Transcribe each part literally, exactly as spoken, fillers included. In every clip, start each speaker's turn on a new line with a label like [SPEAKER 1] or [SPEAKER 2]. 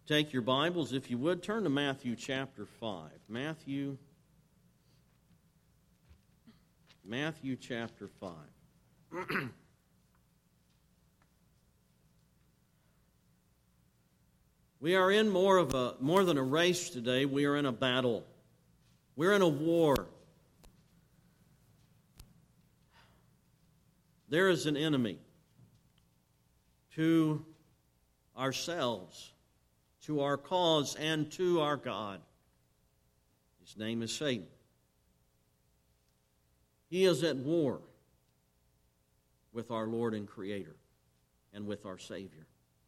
[SPEAKER 1] Take your Bibles, if you would, turn to Matthew chapter five. Matthew, Matthew chapter five. We are in more of a more than a race today. We are in a battle. We're in a war. There is an enemy to ourselves, to our cause, and to our God. His name is Satan. He is at war with our Lord and Creator and with our Savior.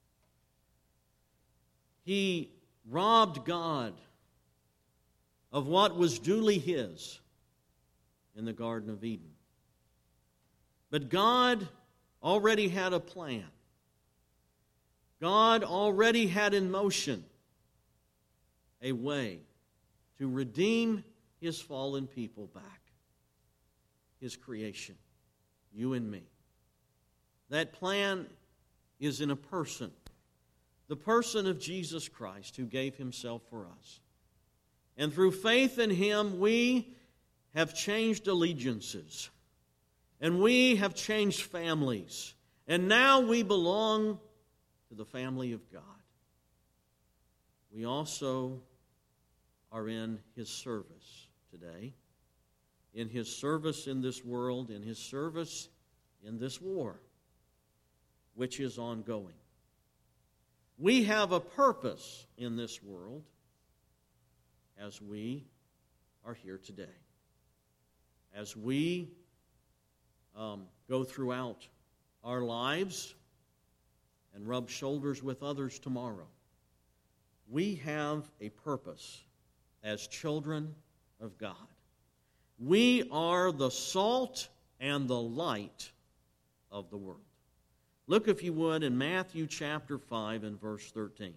[SPEAKER 1] He robbed God of what was duly His in the Garden of Eden. But God already had a plan. God already had in motion a way to redeem His fallen people back, His creation, you and me. That plan is in a person, the person of Jesus Christ, who gave Himself for us. And through faith in Him, we have changed allegiances, and we have changed families, and now we belong to the family of God. We also are in His service today, in His service in this world, in His service in this war, which is ongoing. We have a purpose in this world as we are here today. As we um, go throughout our lives and rub shoulders with others tomorrow, we have a purpose as children of God. We are the salt and the light of the world. Look, if you would, in Matthew chapter five and verse thirteen.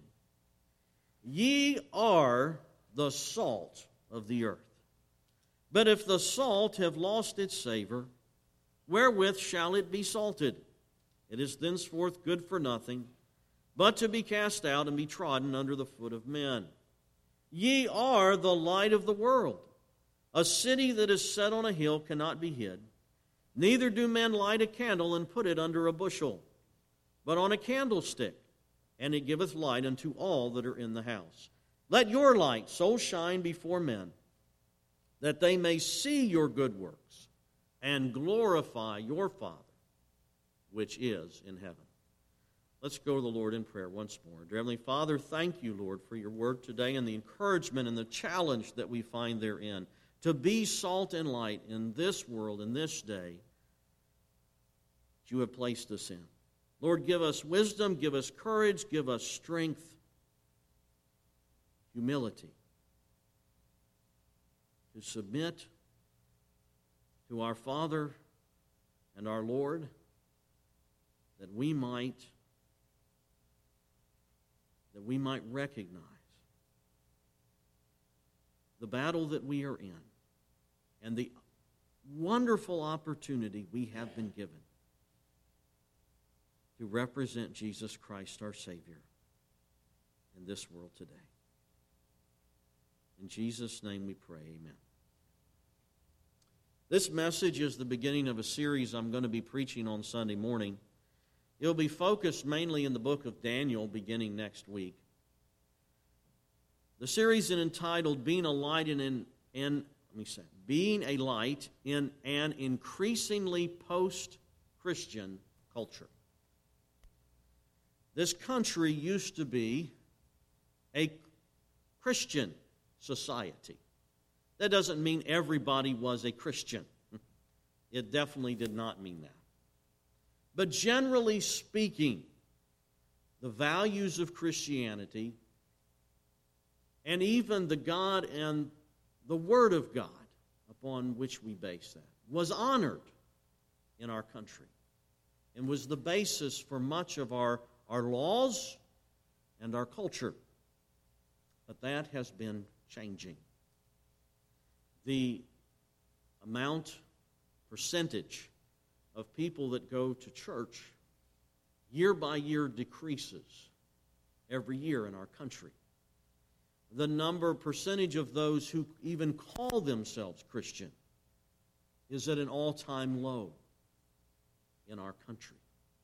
[SPEAKER 1] Ye are the salt of the earth. But if the salt have lost its savor, wherewith shall it be salted? It is thenceforth good for nothing, but to be cast out and be trodden under the foot of men. Ye are the light of the world. A city that is set on a hill cannot be hid. Neither do men light a candle and put it under a bushel, but on a candlestick, and it giveth light unto all that are in the house. Let your light so shine before men, that they may see your good works, and glorify your Father, which is in heaven. Let's go to the Lord in prayer once more. Dear Heavenly Father, thank you, Lord, for your word today and the encouragement and the challenge that we find therein to be salt and light in this world, in this day that you have placed us in. Lord, give us wisdom, give us courage, give us strength, humility to submit to our Father and our Lord, that we might that we might recognize the battle that we are in and the wonderful opportunity we have been given to represent Jesus Christ, our Savior, in this world today. In Jesus' name we pray, amen. This message is the beginning of a series I'm going to be preaching on Sunday morning. It'll be focused mainly in the book of Daniel beginning next week. The series is entitled Being a Light in, in, in let me say, Being a Light in an Increasingly Post-Christian Culture. This country used to be a Christian society. That doesn't mean everybody was a Christian. It definitely did not mean that. But generally speaking, the values of Christianity and even the God and the Word of God upon which we base that was honored in our country and was the basis for much of our, our laws and our culture. But that has been changing. The amount, percentage of people that go to church year by year decreases every year in our country. The number, percentage of those who even call themselves Christian is at an all-time low in our country.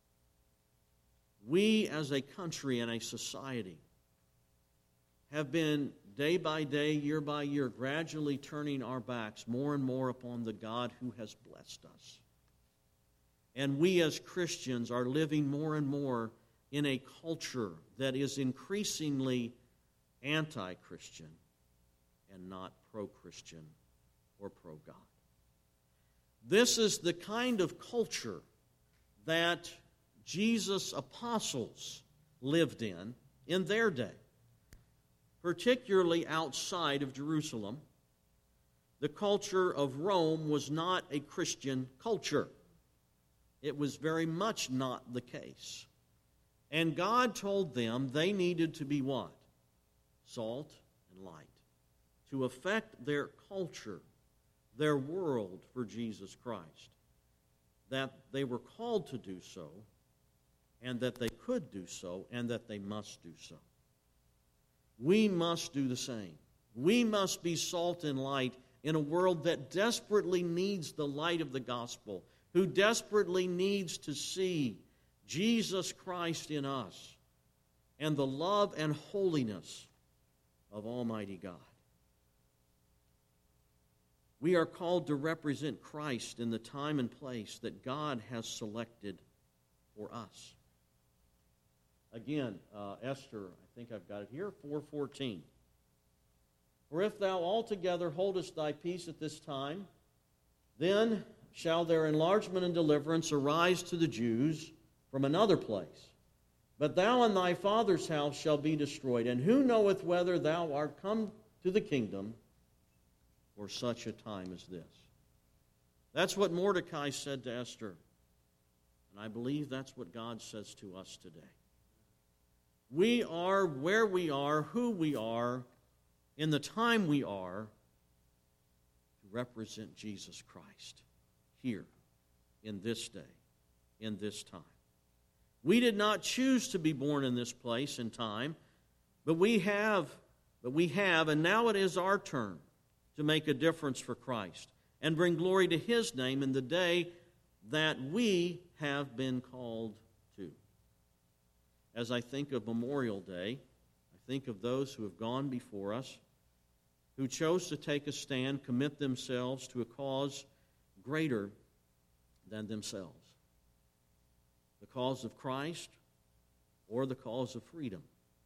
[SPEAKER 1] We as a country and a society have been day by day, year by year, gradually turning our backs more and more upon the God who has blessed us. And we as Christians are living more and more in a culture that is increasingly anti-Christian and not pro-Christian or pro-God. This is the kind of culture that Jesus' apostles lived in in their day, particularly outside of Jerusalem. The culture of Rome was not a Christian culture. It was very much not the case. And God told them they needed to be what? Salt and light. To affect their culture, their world for Jesus Christ. That they were called to do so, and that they could do so, and that they must do so. We must do the same. We must be salt and light in a world that desperately needs the light of the gospel, who desperately needs to see Jesus Christ in us and the love and holiness of Almighty God. We are called to represent Christ in the time and place that God has selected for us. Again, uh, Esther, I think I've got it here, four fourteen. For if thou altogether holdest thy peace at this time, then shall their enlargement and deliverance arise to the Jews from another place. But thou and thy father's house shall be destroyed. And who knoweth whether thou art come to the kingdom for such a time as this? That's what Mordecai said to Esther. And I believe that's what God says to us today. We are where we are, who we are, in the time we are, to represent Jesus Christ here, in this day, in this time. We did not choose to be born in this place and time, but we have, but we have, and now it is our turn to make a difference for Christ and bring glory to His name in the day that we have been called to. As I think of Memorial Day, I think of those who have gone before us, who chose to take a stand, commit themselves to a cause greater than themselves. The cause of Christ or the cause of freedom.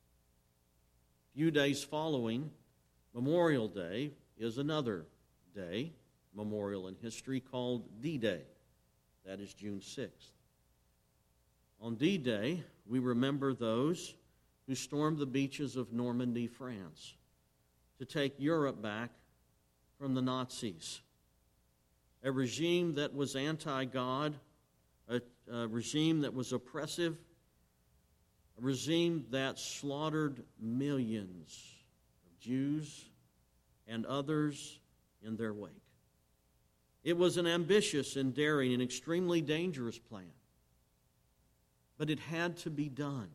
[SPEAKER 1] A few days following Memorial Day is another day, memorial in history, called D-Day. That is June sixth. On D-Day, we remember those who stormed the beaches of Normandy, France, to take Europe back from the Nazis. A regime that was anti-God, a, a regime that was oppressive, a regime that slaughtered millions of Jews and others in their wake. It was an ambitious and daring and extremely dangerous plan, but it had to be done.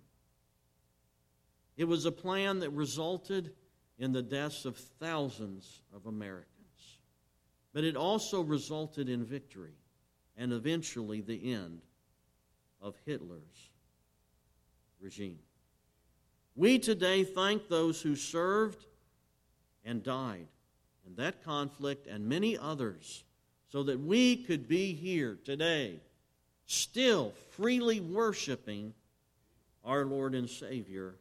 [SPEAKER 1] It was a plan that resulted in the deaths of thousands of Americans, but it also resulted in victory and eventually the end of Hitler's regime. We today thank those who served and died in that conflict and many others so that we could be here today still freely worshiping our Lord and Savior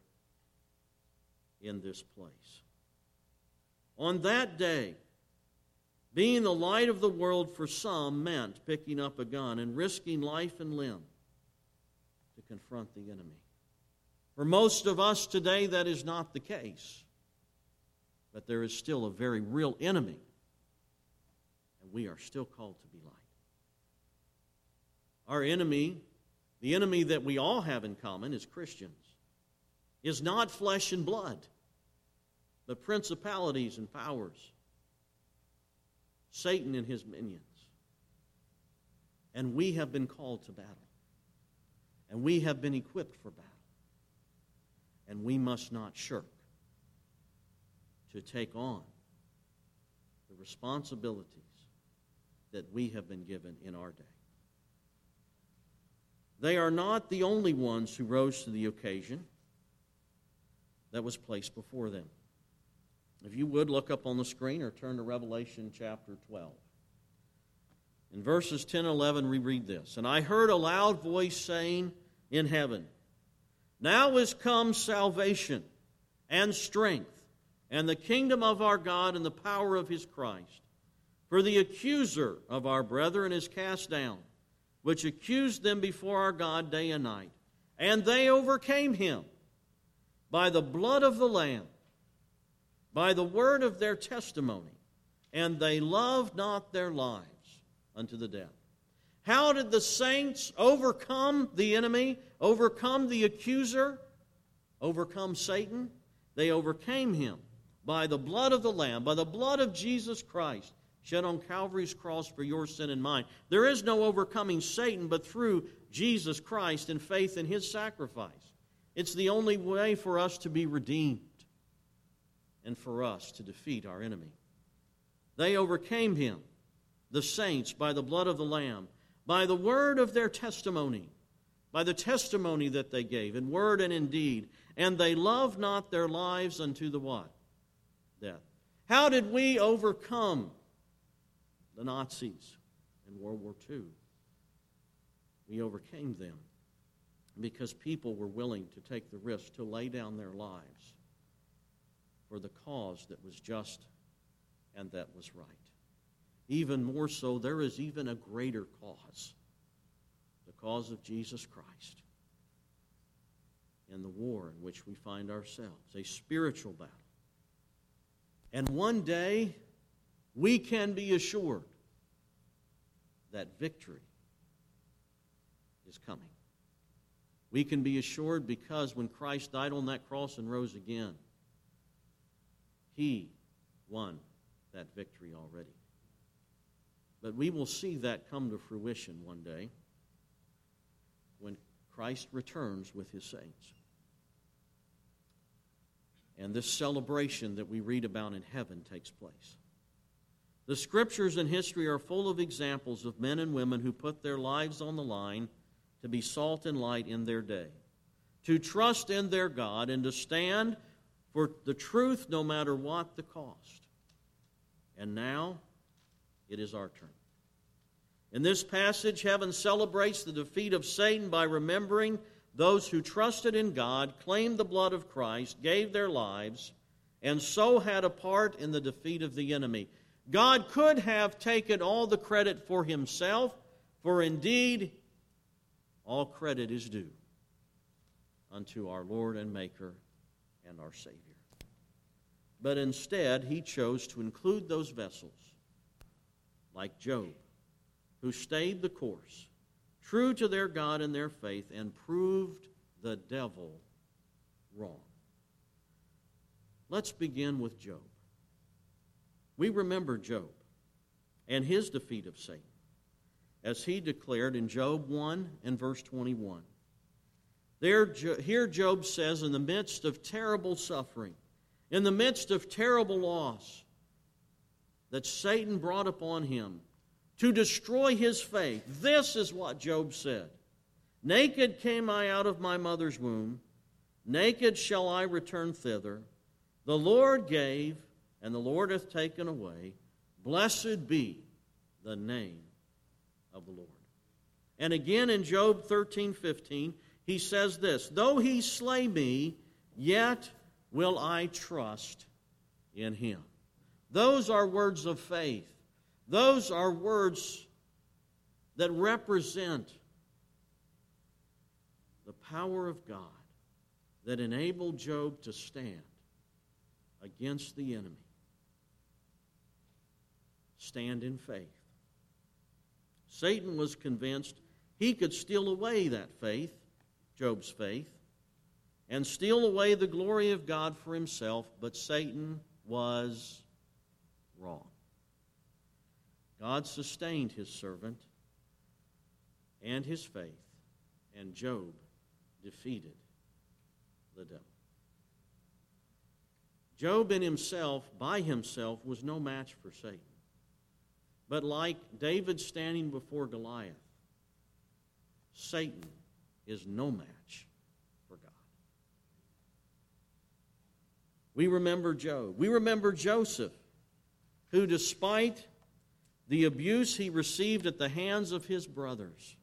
[SPEAKER 1] in this place. On that day, being the light of the world for some meant picking up a gun and risking life and limb to confront the enemy. For most of us today, that is not the case. But there is still a very real enemy, and we are still called to be light. Our enemy, the enemy that we all have in common as Christians, is not flesh and blood, but principalities and powers, Satan and his minions. And we have been called to battle, and we have been equipped for battle. And we must not shirk to take on the responsibilities that we have been given in our day. They are not the only ones who rose to the occasion that was placed before them. If you would, look up on the screen or turn to Revelation chapter twelve. In verses ten and eleven, we read this. And I heard a loud voice saying in heaven, now is come salvation and strength and the kingdom of our God and the power of his Christ. For the accuser of our brethren is cast down, which accused them before our God day and night. And they overcame him by the blood of the Lamb, by the word of their testimony, and they loved not their lives unto the death. How did the saints overcome the enemy, overcome the accuser, overcome Satan? They overcame him by the blood of the Lamb, by the blood of Jesus Christ, shed on Calvary's cross for your sin and mine. There is no overcoming Satan but through Jesus Christ and faith in his sacrifice. It's the only way for us to be redeemed and for us to defeat our enemy. They overcame him, the saints, by the blood of the Lamb, by the word of their testimony, by the testimony that they gave, in word and in deed, and they loved not their lives unto the what? Death. How did we overcome the Nazis in World War Two? We overcame them because people were willing to take the risk to lay down their lives for the cause that was just and that was right. Even more so, there is even a greater cause, the cause of Jesus Christ in the war in which we find ourselves, a spiritual battle. And one day, we can be assured that victory is coming. We can be assured because when Christ died on that cross and rose again, he won that victory already. But we will see that come to fruition one day when Christ returns with his saints. And this celebration that we read about in heaven takes place. The scriptures and history are full of examples of men and women who put their lives on the line to be salt and light in their day, to trust in their God, and to stand for the truth no matter what the cost. And now, it is our turn. In this passage, heaven celebrates the defeat of Satan by remembering those who trusted in God, claimed the blood of Christ, gave their lives, and so had a part in the defeat of the enemy. God could have taken all the credit for himself, for indeed, all credit is due unto our Lord and Maker and our Savior. But instead, he chose to include those vessels, like Job, who stayed the course, true to their God and their faith, and proved the devil wrong. Let's begin with Job. We remember Job and his defeat of Satan, as he declared in Job one and verse twenty-one. There, here Job says, in the midst of terrible suffering, in the midst of terrible loss that Satan brought upon him to destroy his faith, this is what Job said. Naked came I out of my mother's womb, naked shall I return thither. The Lord gave, and the Lord hath taken away. Blessed be the name of the Lord. And again in Job thirteen fifteen, he says this, though he slay me, yet will I trust in him. Those are words of faith. Those are words that represent the power of God that enabled Job to stand against the enemy. Stand in faith. Satan was convinced he could steal away that faith, Job's faith, and steal away the glory of God for himself, but Satan was wrong. God sustained his servant and his faith, and Job defeated the devil. Job in himself, by himself, was no match for Satan. But like David standing before Goliath, Satan is no match for God. We remember Job. We remember Joseph, who despite the abuse he received at the hands of his brothers,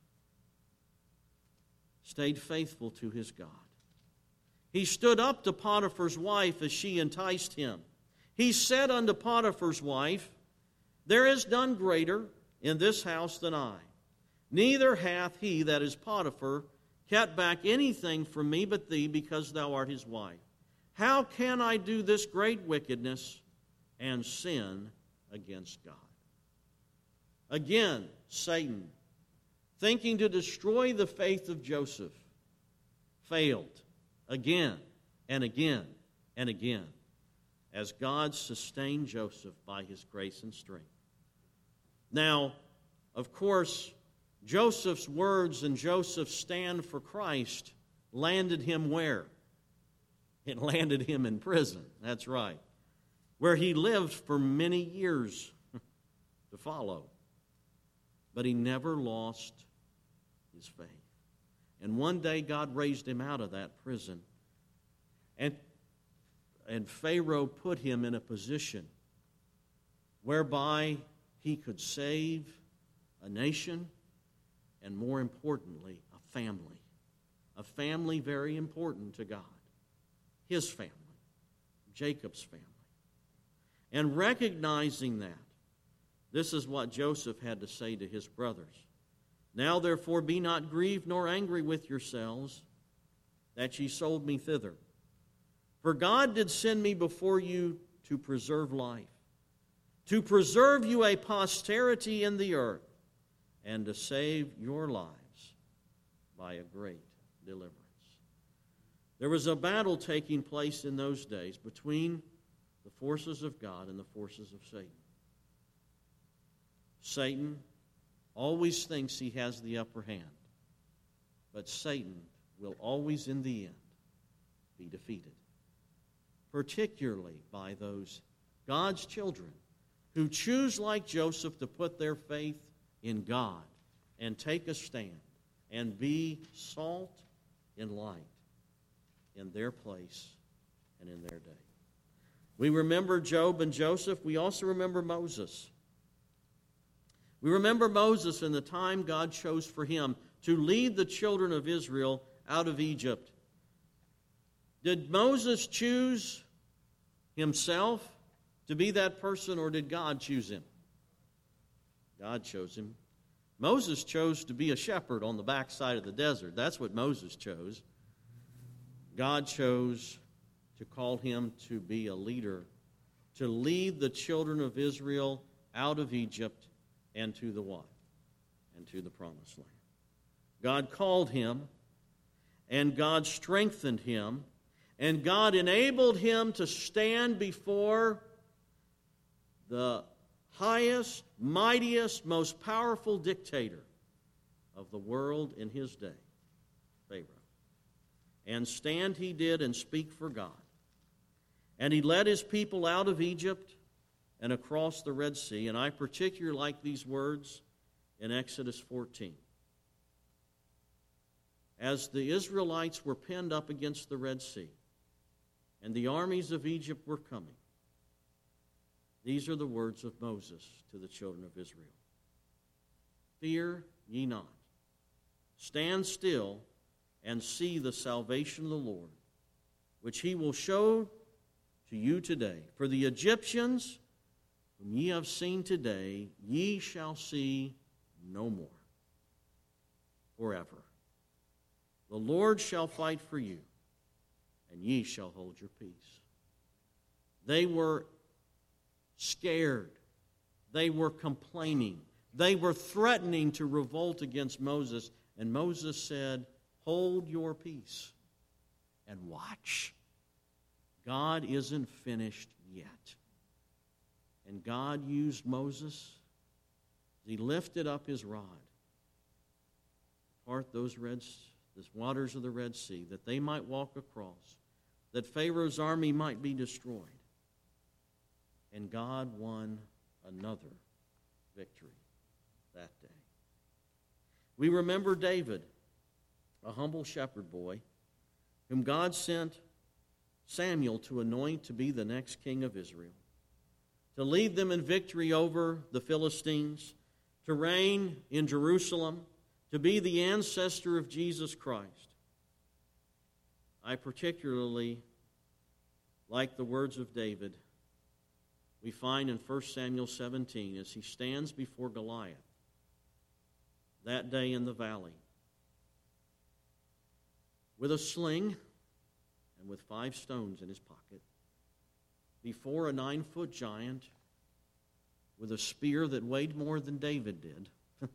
[SPEAKER 1] stayed faithful to his God. He stood up to Potiphar's wife as she enticed him. He said unto Potiphar's wife, There is none greater in this house than I. Neither hath he, that is Potiphar, kept back anything from me but thee, because thou art his wife. How can I do this great wickedness and sin against God? Again, Satan, thinking to destroy the faith of Joseph, failed again and again and again, as God sustained Joseph by his grace and strength. Now, of course, Joseph's words and Joseph's stand for Christ landed him where? It landed him in prison, that's right, where he lived for many years to follow. But he never lost his faith. And one day God raised him out of that prison. And, and Pharaoh put him in a position whereby he could save a nation and, more importantly, a family. A family very important to God. His family. Jacob's family. And recognizing that, this is what Joseph had to say to his brothers. Now therefore be not grieved nor angry with yourselves that ye sold me thither. For God did send me before you to preserve life, to preserve you a posterity in the earth, and to save your lives by a great deliverance. There was a battle taking place in those days between the forces of God and the forces of Satan. Satan always thinks he has the upper hand, but Satan will always, in the end, be defeated, particularly by those God's children who choose, like Joseph, to put their faith in God and take a stand and be salt and light in their place and in their day. We remember Job and Joseph. We also remember Moses. We remember Moses and the time God chose for him to lead the children of Israel out of Egypt. Did Moses choose himself to be that person, or did God choose him? God chose him. Moses chose to be a shepherd on the backside of the desert. That's what Moses chose. God chose to call him to be a leader, to lead the children of Israel out of Egypt and to the what? And to the promised land. God called him, and God strengthened him, and God enabled him to stand before the highest, mightiest, most powerful dictator of the world in his day, Pharaoh. And stand he did and speak for God. And he led his people out of Egypt and across the Red Sea. And I particularly like these words in Exodus fourteen. As the Israelites were penned up against the Red Sea, and the armies of Egypt were coming, these are the words of Moses to the children of Israel. Fear ye not. Stand still and see the salvation of the Lord, which he will show to you today. For the Egyptians whom ye have seen today, ye shall see no more forever. The Lord shall fight for you, and ye shall hold your peace. They were scared. They were complaining. They were threatening to revolt against Moses. And Moses said, hold your peace and watch. God isn't finished yet. And God used Moses. He lifted up his rod, part those red, the waters of the Red Sea, that they might walk across, that Pharaoh's army might be destroyed. And God won another victory that day. We remember David, a humble shepherd boy, whom God sent Samuel to anoint to be the next king of Israel, to lead them in victory over the Philistines, to reign in Jerusalem, to be the ancestor of Jesus Christ. I particularly like the words of David we find in First Samuel seventeen as he stands before Goliath that day in the valley with a sling and with five stones in his pocket, before a nine-foot giant with a spear that weighed more than David did,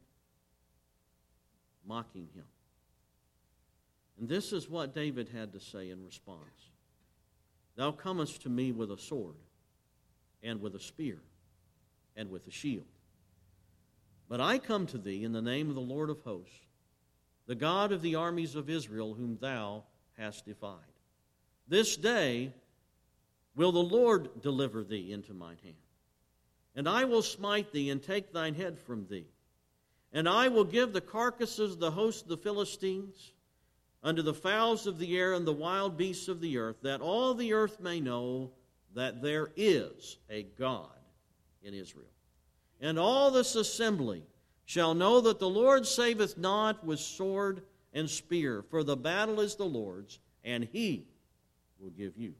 [SPEAKER 1] mocking him. And this is what David had to say in response. Thou comest to me with a sword, and with a spear, and with a shield. But I come to thee in the name of the Lord of hosts, the God of the armies of Israel, whom thou hast defied. This day will the Lord deliver thee into mine hand. And I will smite thee and take thine head from thee. And I will give the carcasses of the host of the Philistines unto the fowls of the air and the wild beasts of the earth, that all the earth may know that there is a God in Israel. And all this assembly shall know that the Lord saveth not with sword and spear, for the battle is the Lord's, and he will give you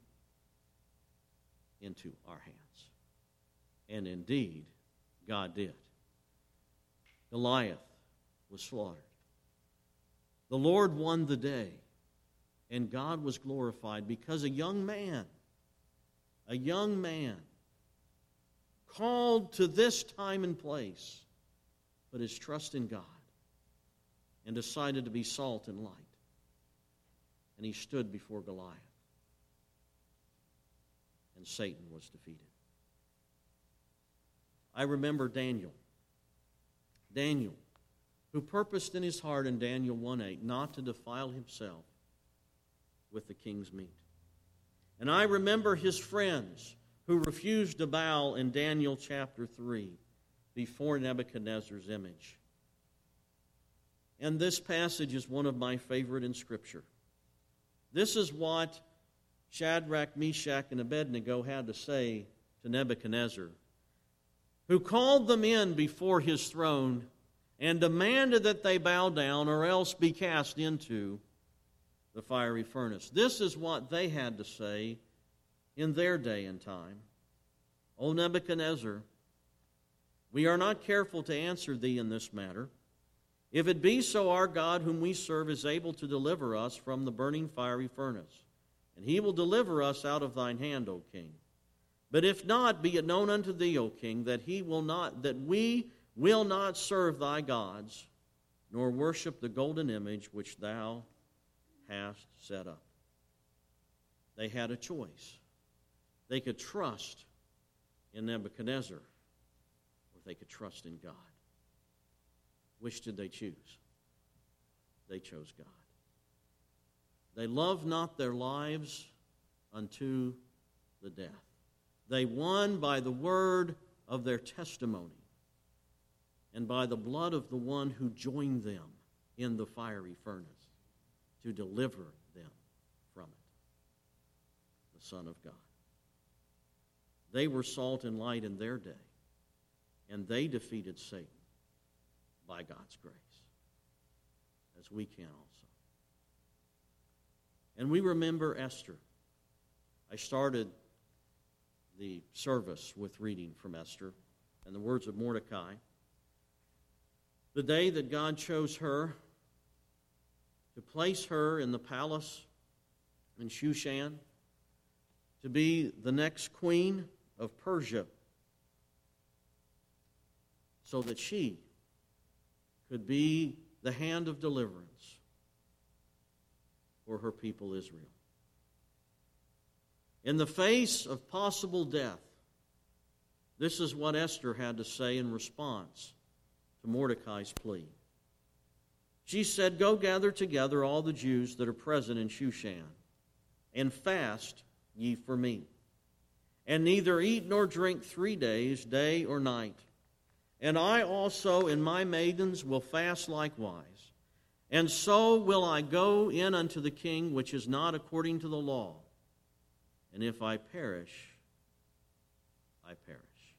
[SPEAKER 1] into our hands. And indeed, God did. Goliath was slaughtered. The Lord won the day, and God was glorified because a young man, a young man, called to this time and place, put his trust in God and decided to be salt and light. And he stood before Goliath, and Satan was defeated. I remember Daniel. Daniel, who purposed in his heart in Daniel one eight not to defile himself with the king's meat. And I remember his friends who refused to bow in Daniel chapter three before Nebuchadnezzar's image. And this passage is one of my favorite in Scripture. This is what Shadrach, Meshach, and Abednego had to say to Nebuchadnezzar, who called them in before his throne and demanded that they bow down or else be cast into the fiery furnace. This is what they had to say in their day and time. O Nebuchadnezzar, we are not careful to answer thee in this matter. If it be so, our God whom we serve is able to deliver us from the burning fiery furnace, and he will deliver us out of thine hand, O king. But if not, be it known unto thee, O king, that he will not, that we will not serve thy gods, nor worship the golden image which thou hast set up. They had a choice. They could trust in Nebuchadnezzar, or they could trust in God. Which did they choose? They chose God. They loved not their lives unto the death. They won by the word of their testimony and by the blood of the one who joined them in the fiery furnace to deliver them from it, the Son of God. They were salt and light in their day, and they defeated Satan by God's grace, as we can also. And we remember Esther. I started the service with reading from Esther and the words of Mordecai. The day that God chose her to place her in the palace in Shushan, to be the next queen of Persia, so that she could be the hand of deliverance for her people Israel. In the face of possible death, this is what Esther had to say in response to Mordecai's plea. She said, "Go gather together all the Jews that are present in Shushan, and fast ye for me, and neither eat nor drink three days, day or night. And I also and my maidens will fast likewise. And so will I go in unto the king, which is not according to the law. And if I perish, I perish.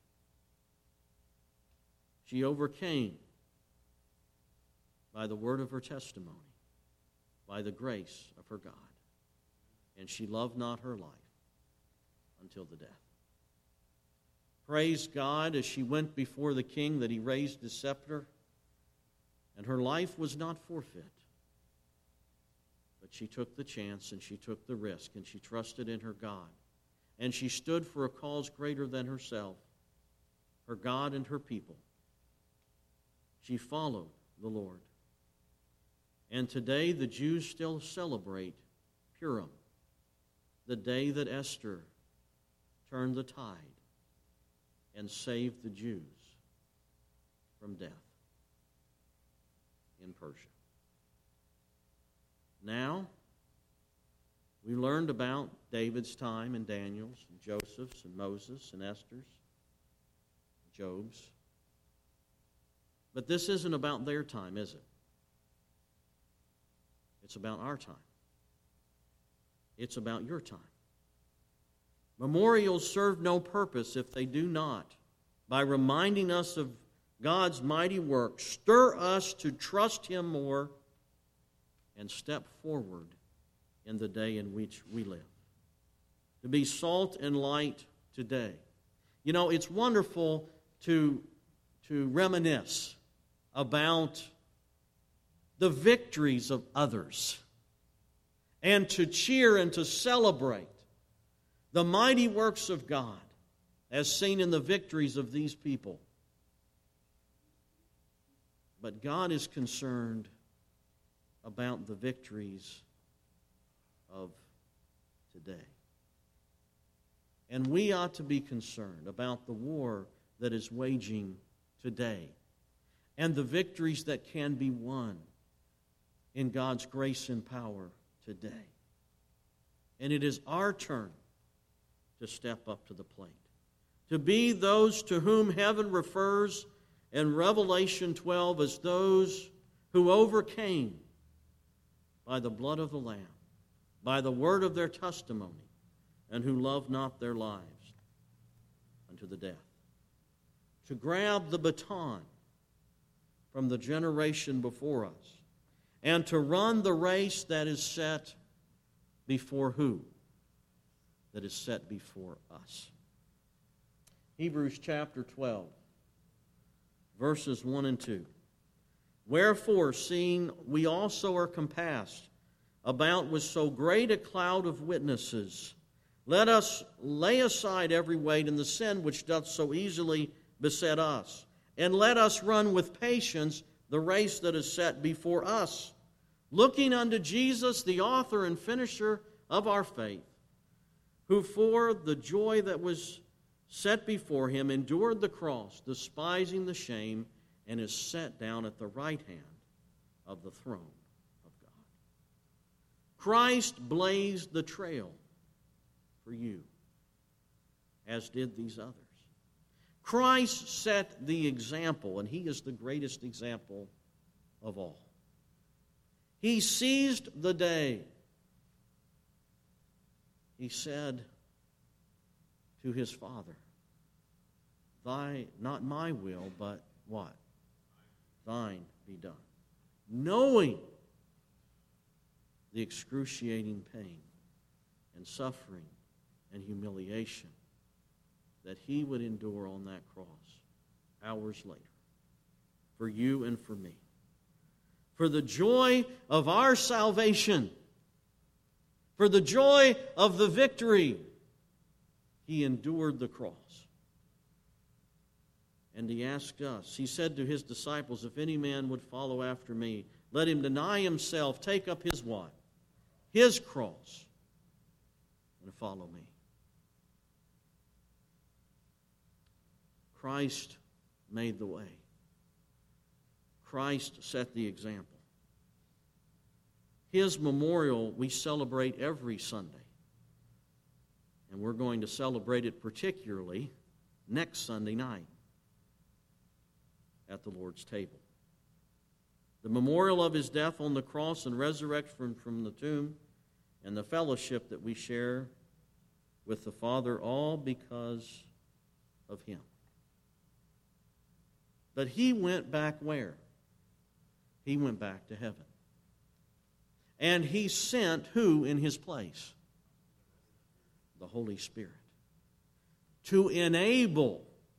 [SPEAKER 1] She overcame by the word of her testimony, by the grace of her God. And she loved not her life until the death. Praise God, as she went before the king, that he raised his scepter, and her life was not forfeit. But she took the chance, and she took the risk, and she trusted in her God. And she stood for a cause greater than herself, her God and her people. She followed the Lord. And today the Jews still celebrate Purim, the day that Esther turned the tide and saved the Jews from death in Persia. Now, we learned about David's time and Daniel's and Joseph's and Moses and Esther's, Job's. But this isn't about their time, is it? It's about our time. It's about your time. Memorials serve no purpose if they do not, by reminding us of God's mighty work, stir us to trust Him more and step forward in the day in which we live. To be salt and light today. You know, it's wonderful to, to reminisce about the victories of others and to cheer and to celebrate the mighty works of God as seen in the victories of these people. But God is concerned about the victories of today. And we ought to be concerned about the war that is waging today and the victories that can be won in God's grace and power today. And it is our turn to step up to the plate, to be those to whom heaven refers in Revelation twelve as those who overcame by the blood of the Lamb, by the word of their testimony, and who loved not their lives unto the death. To grab the baton from the generation before us and to run the race that is set before who? That is set before us. Hebrews chapter twelve, verses one and two. Wherefore, seeing we also are compassed about with so great a cloud of witnesses, let us lay aside every weight and the sin which doth so easily beset us, and let us run with patience the race that is set before us, looking unto Jesus, the author and finisher of our faith, who for the joy that was set before him endured the cross, despising the shame, and is set down at the right hand of the throne of God. Christ blazed the trail for you, as did these others. Christ set the example, and He is the greatest example of all. He seized the day. He said to His Father, Thy, not my will, but what? Thine be done. Knowing the excruciating pain and suffering and humiliation that He would endure on that cross hours later for you and for me. For the joy of our salvation, for the joy of the victory, He endured the cross. And He asked us, He said to His disciples, if any man would follow after me, let him deny himself, take up his what? His cross, and follow me. Christ made the way. Christ set the example. His memorial we celebrate every Sunday. And we're going to celebrate it particularly next Sunday night at the Lord's table. The memorial of his death on the cross and resurrection from the tomb, and the fellowship that we share with the Father, all because of him. But he went back where? He went back to heaven. And he sent who in his place? The Holy Spirit. To enable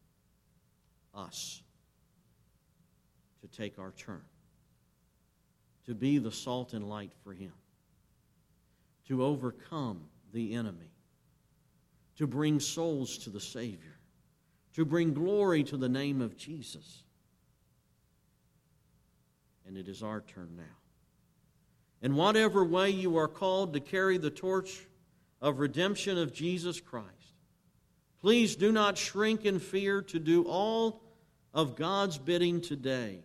[SPEAKER 1] us to take our turn. To be the salt and light for him. To overcome the enemy. To bring souls to the Savior. To bring glory to the name of Jesus. And it is our turn now. In whatever way you are called to carry the torch of redemption of Jesus Christ, please do not shrink in fear to do all of God's bidding today.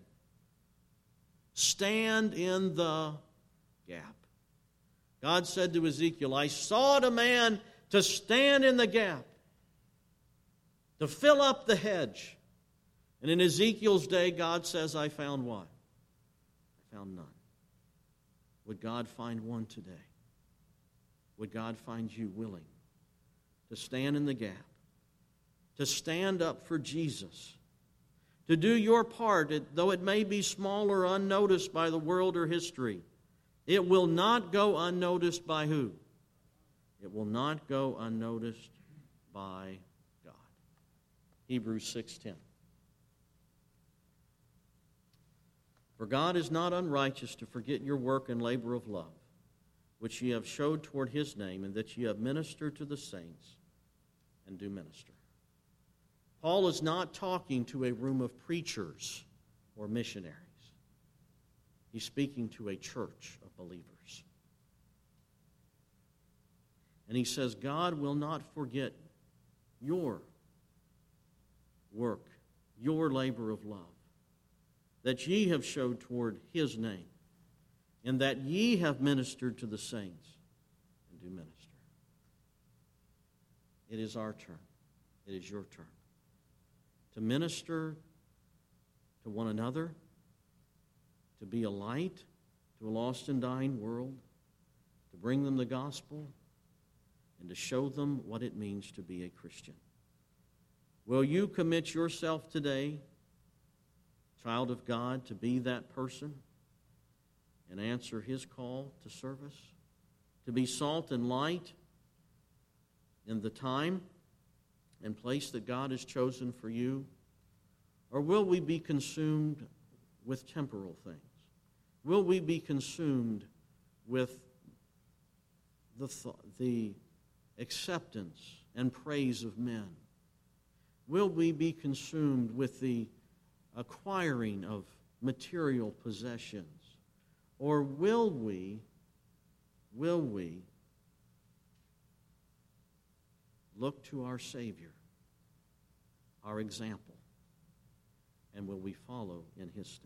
[SPEAKER 1] Stand in the gap. God said to Ezekiel, I sought a man to stand in the gap, to fill up the hedge. And in Ezekiel's day, God says, I found what? I found none. Would God find one today? Would God find you willing to stand in the gap, to stand up for Jesus, to do your part, though it may be small or unnoticed by the world or history? It will not go unnoticed by who? It will not go unnoticed by God. Hebrews six ten. For God is not unrighteous to forget your work and labor of love, which ye have showed toward his name, and that ye have ministered to the saints and do minister. Paul is not talking to a room of preachers or missionaries. He's speaking to a church of believers. And he says, God will not forget your work, your labor of love, that ye have showed toward his name, and that ye have ministered to the saints and do minister. It is our turn. It is your turn to minister to one another, to be a light to a lost and dying world, to bring them the gospel, and to show them what it means to be a Christian. Will you commit yourself today, child of God, to be that person and answer his call to service, to be salt and light in the time and place that God has chosen for you? Or will we be consumed with temporal things? Will we be consumed with the, th- the acceptance and praise of men? Will we be consumed with the acquiring of material possessions? Or will we, will we look to our Savior, our example, and will we follow in his steps?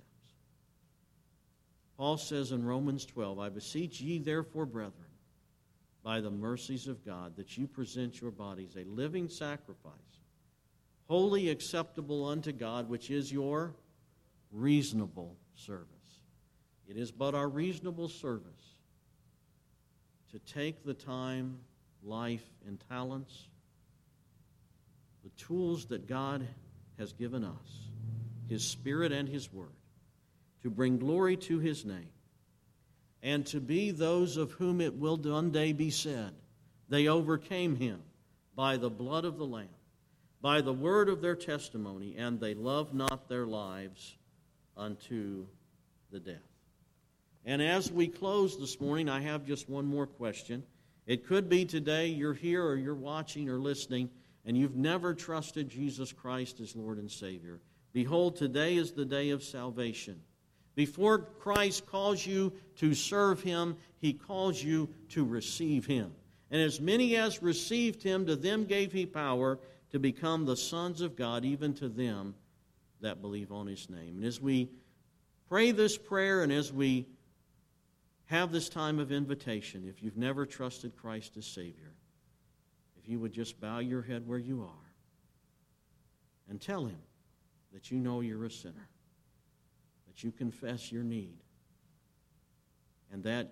[SPEAKER 1] Paul says in Romans twelve, I beseech ye therefore, brethren, by the mercies of God, that you present your bodies a living sacrifice, wholly acceptable unto God, which is your reasonable service. It is but our reasonable service to take the time, life, and talents, the tools that God has given us, his Spirit and his Word, to bring glory to his name, and to be those of whom it will one day be said, they overcame him by the blood of the Lamb, by the word of their testimony, and they loved not their lives unto the death. And as we close this morning, I have just one more question. It could be today you're here or you're watching or listening, and you've never trusted Jesus Christ as Lord and Savior. Behold, today is the day of salvation. Before Christ calls you to serve him, he calls you to receive him. And as many as received him, to them gave he power to become the sons of God, even to them that believe on his name. And as we pray this prayer and as we have this time of invitation, if you've never trusted Christ as Savior, if if you would just bow your head where you are and tell him that you know you're a sinner, that you confess your need, and that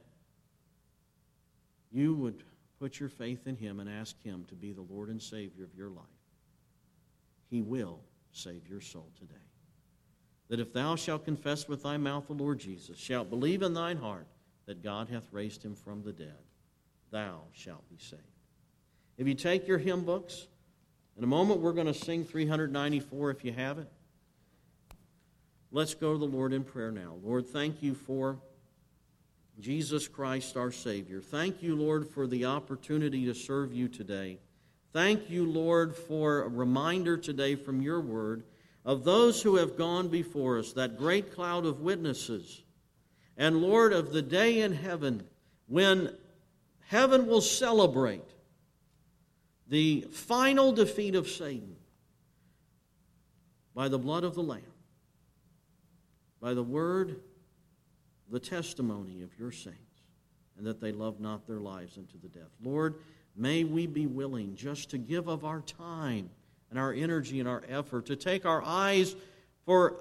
[SPEAKER 1] you would put your faith in him and ask him to be the Lord and Savior of your life. He will save your soul today. That if thou shalt confess with thy mouth the Lord Jesus, shalt believe in thine heart that God hath raised him from the dead, thou shalt be saved. If you take your hymn books, in a moment we're going to sing three ninety-four if you have it. Let's go to the Lord in prayer now. Lord, thank you for Jesus Christ, our Savior. Thank you, Lord, for the opportunity to serve you today. Thank you, Lord, for a reminder today from your word of those who have gone before us, that great cloud of witnesses. And, Lord, of the day in heaven when heaven will celebrate the final defeat of Satan by the blood of the Lamb, by the word, the testimony of your saints, and that they love not their lives unto the death. Lord, may we be willing just to give of our time and our energy and our effort, to take our eyes for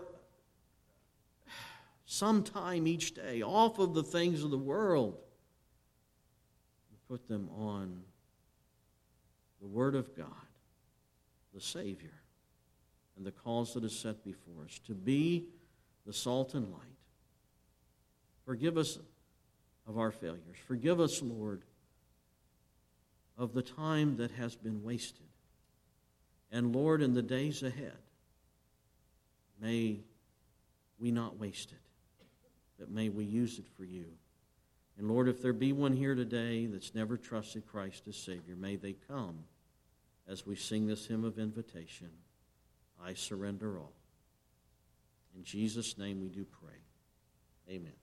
[SPEAKER 1] some time each day off of the things of the world and put them on the Word of God, the Savior, and the cause that is set before us, to be the salt and light. Forgive us of our failures. Forgive us, Lord, of the time that has been wasted. And, Lord, in the days ahead, may we not waste it, but may we use it for you. And, Lord, if there be one here today that's never trusted Christ as Savior, may they come as we sing this hymn of invitation, I surrender all. In Jesus' name we do pray. Amen.